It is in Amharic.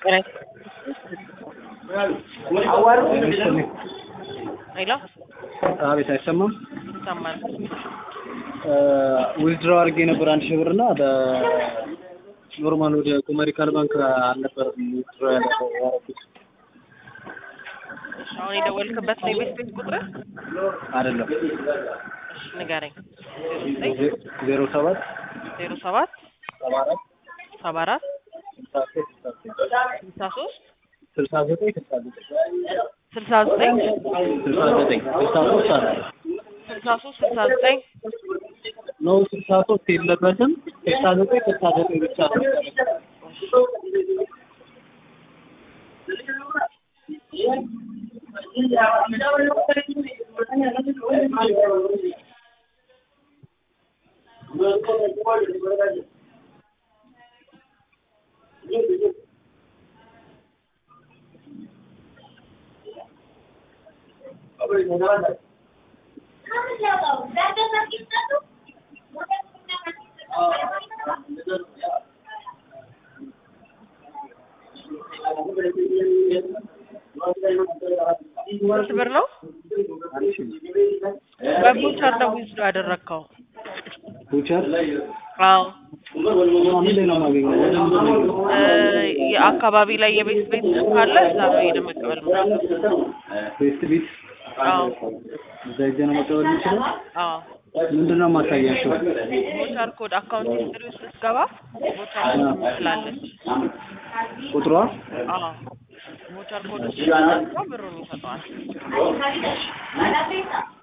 ሄሎ አቤት አይሰማም? ይሰማል። ዊዝድሮ አድርጌ ነበር 1000 ብርና በኖርማል ወደ ኮመሪካል ባንክ አልነበረም ዊዝድሮ ያደረኩት። አሁን የደወልክበት ነው የቤት ቁጥር አይደለም። እሺ ንገረኝ። 07 07 74 ነው 63 የለበትም 69 ብቻ ነው። ስንት ብር ነው? በቡቸር ነው ዊዝድሮ ያደረከው? ቡቸር? አዎ። ምንድን ነው የማገኘው? የአካባቢ ላይ የቤት ካለ እዛ ነው ሄደህ መቀበል ማለት ነው። ቤት? አዎ። እዛ ሄጄ ነው መቀበል የምችለው? አዎ። ምንድን ነው የማሳያቸው? ቮቸር ኮድ አካውንት ሂስትሪ ውስጥ ስትገባ ቮቸር ኮድ ትላለች። ቁጥሯ? አዎ። ቮቸር ኮድ ብሩን ይሰጠዋል።